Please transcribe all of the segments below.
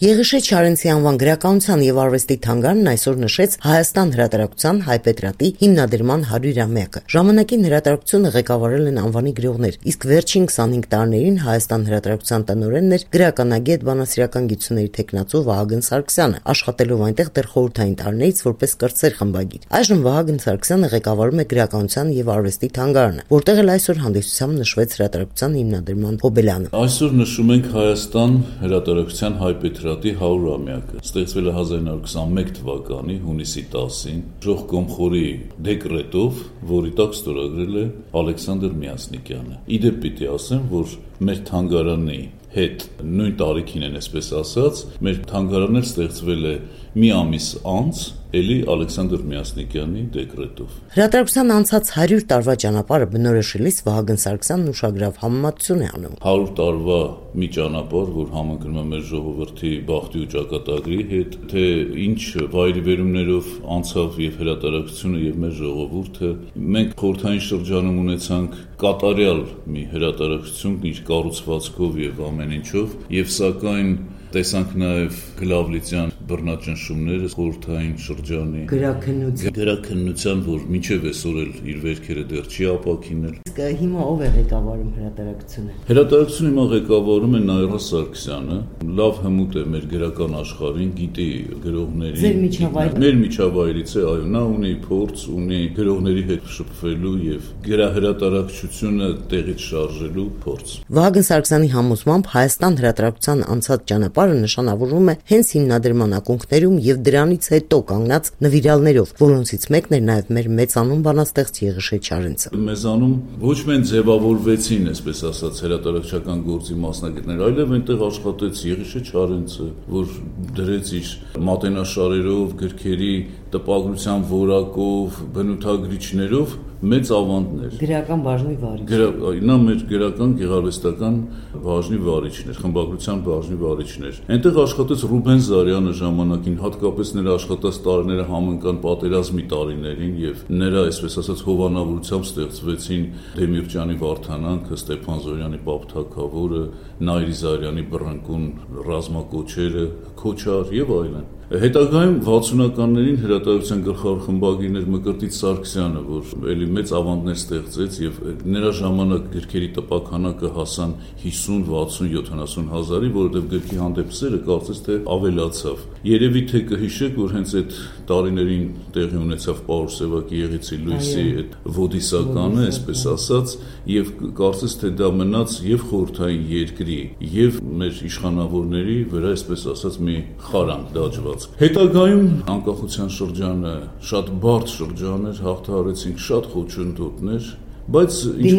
Եղիշե Չարենցի անվան գրականության եւ արվեստի թանգարանն այսօր նշեց Հայաստան հրատարակության Հայպետրատի հիմնադրման 100-ամյակը։ Ժամանակին հրատարակությունը ղեկավարել են անվանի գրողներ, իսկ վերջին 25 տարիներին Հայաստան հրատարակության տնօրենն էր գրականագետ բանասիրական գիտությունների թեկնածու Վահագն Սարգսյանը, աշխատելով այնտեղ դեռ խորհրդային տարիներից որպես կրտսեր խմբագիր։ Այժմ Վահագն Սարգսյանը ղեկավարում է գրականության եւ արվեստի թանգարանը, որտեղ էլ այսօր հանդիսությամբ նշվեց հրատարակության հիմնադրման հոբելյանը։ Այսօր նշում ենք Հայաստան հրատարակության Հայպետրատի 100-ամյակը։ Ստեղծվել է 1921 թվականի հունիսի 10-ին Ժոխ Կոմխորի դեկրետով, որի տակ ստորագրել է Ալեքսանդր Միասնիկյանը։ Իդեպ պիտի ասեմ, որ մեր թանգարանի հետ նույն տարիքին են, այսպես ասած, մեր թանգարանն ստեղծվել է մի ամիս անց էլի Ալեքսանդր Միասնիկյանի դեկրետով։ Հրատարակության անցած 100 տարվա ճանապարհը բնորոշելիս Վահագն Սարգսյանն ուշագրավ համեմատություն է անում։ 100 տարվա մի ճանապարհ, որ համընկնում է մեր ժողովրդի բախտի ու ճակատագրի հետ, թե ինչ վայրիվերումներով անցավ եւ հրատարակությունը եւ մեր ժողովուրդը։ Մենք խորհրդային շրջանում ունեցանք կատարյալ մի հրատարակություն իր կառուցվածքով եւ ամեն ինչով, եւ սակայն տեսանք նաև Գլավլիցյան բռնաճնշումները խորհրդային շրջանի գրաքննության, որ մինչև այսօր էլ իր վերքերը դեռ չի ապաքինել։ Իսկ հիմա ով է ղեկավարում հրատարակությունը։ Հրատարակությունը հիմա ղեկավարում է Նաիրա Սարգսյանը, լավ հմուտ է մեր գրական աշխարհին, գիտի գրողներին։ Մեր միջավայրից է, այո, նա ունի փորձ, ունի գրողների հետ շփվելու եւ գրահրատարակչությունը տեղից շարժելու փորձ։ Վահագն Սարգսյանի համոզմամբ Հայաստան հրատարակության անցած ճանապարհը նշանավորվում է հենց հիմնադրման ակունքներում եւ դրանից հետո կանգնած նվիրալներով, որոնցից մեկն էր նաեւ մեր մեծանուն բանաստեղծ Եղիշե Չարենցը։ Մեզանում ոչ միայն ձևավորվեցին, այսպես ասած, հրատարակչական գործի մասնագետներ, այլև այնտեղ աշխատեց Եղիշե Չարենցը, որ դրեց իր մատենաշարերով, գրքերի տպագրության որակով, բնութագրիչներով մեծ ավանդներ։ Գրական բաժնի վարիչ։ Նա մեր գրական գեղարվեստական բաժնի վարիչն էր, խմբագրության բաժնի վարիչն էր։ Այնտեղ աշխատեց Ռուբեն Զարյանը ժամանակին, հատկապես նրա աշխատած տարիները համընկան պատերազմի տարիներին եւ նրա, այսպես ասած, հովանավորությամբ ստեղծվեցին Դեմիրճյանի Վարդանանքը, Ստեփան Զորյանի Պապ Թագավորը, Նայիրի Զարյանի Բռնկուն ռազմակոչերը, Քոչար եւ այլն։ Հետագայում 60-ականներին հրատարակության գլխավոր խմբագիրն էր Մկրտիչ Սարգսյանը, որ էլի մեծ ավանդներ ստեղծեց եւ նրա ժամանակ գրքերի տպաքանակը հասան 50, 60, 70 հազարի, որովհետեւ գրքի հանդեպ սերը կարծես թե ավելացավ։ Երևի թե կհիշեք, որ հենց այդ տարիներին տեղի ունեցավ Պաուլ Սևակի Եղեցի Լույսի այդ ոդիսականը, այսպես ասած, եւ կարծես թե դա մնաց եւ խորհրդային երկրի եւ մեր իշխանավորների վրա, այսպես ասած, մի խարան դաջված։ Հետագայում անկախության շրջանը շատ բարդ շրջան էր, հաղթահարեցինք շատ խոչընդոտներ, բայց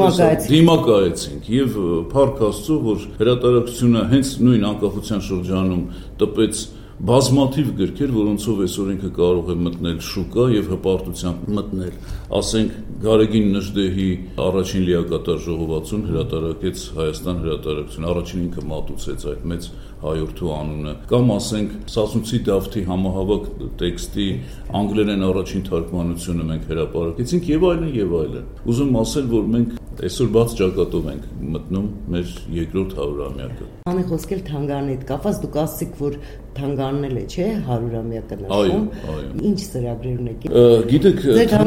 դիմակայեցինք եւ փառք Աստծո, որ հրատարակությունը հենց նույն անկախության շրջանում տպեց բազմաթիվ գրքեր, որոնցով այսօր ինքը կարող է մտնել շուկա եւ հպարտությամբ մտնել։ Ասենք Գարեգին Նժդեհի առաջին լիակատար ժողովածուն հրատարակեց Հայաստան հրատարակությունը, առաջին ինքը մատուցեց այդ մեծ հայորդու անունը, կամ ասենք Սասունցի Դավթի համահավաք տեքստի անգլերեն առաջին թարգմանությունը մենք հրապարակեցինք եւ այլն եւ այլն։ Ուզում ասել, որ մենք այսօր բաց ճակատով ենք մտնում մեր երկրորդ 100-ամյակը։ Անի խոսքել թանգարանի հետ կապված, դուք ասացիք, որ թանգարանել է, չէ՞, 100-ամյակը նշում։ Ինչ ծրագրեր ունեք։ Գիտեք,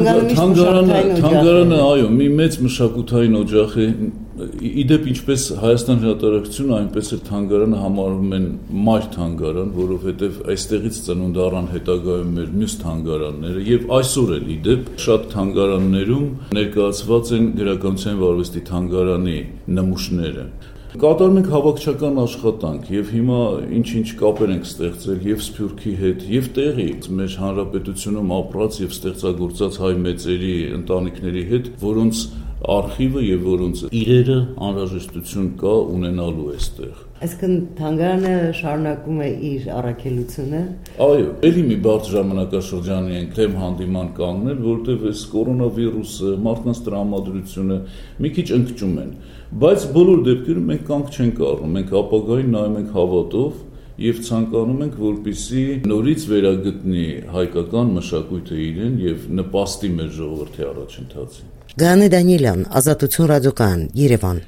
թանգարանը, այո, մի մեծ մշակութային օջախ է։ Իդեպ ինչպես Հայաստան հրատարակությունը, այնպես էլ թանգարանը համարվում են մայր թանգարան, որովհետև այստեղից ծնունդ առան հետագայում մեր մյուս թանգարանները եւ այսօր էլ իդեպ շատ թանգարաններում ներկայացված են գրականության եւ արվեստի թանգարանի նմուշները։ Կատարում ենք հավաքչական աշխատանք եւ հիմա ինչ-ինչ կապեր ենք ստեղծել եւ Սփյուռքի հետ եւ տեղի մեր հանրապետությունում ապրած եւ ստեղծագործած հայ մեծերի ընտանիքների հետ, որոնց արխիվը եւ որոնց իրերը անհրաժեշտություն կա ունենալու այստեղ։ Այսինքն թանգարանը շարունակում է իր առաքելությունը։ Այո, ելի մի բարդ ժամանակաշրջանի ենք թեմ հանդիման կանգնել, որովհետև այս կորոնավիրուսը, մարդկանց տրամադրությունը մի քիչ ընկճում են, բայց բոլոր դեպքերում մենք կանգ չենք առնում, մենք ապագային նայում ենք հավատով եւ ցանկանում ենք, որպեսզի նորից վերագտնի հայկական մշակույթը իրեն եւ նպաստի մեր ժողովրդի առաջընթացին։ Գայանե Դանիելյան, Ազատություն ռադիոկայան, Երևան։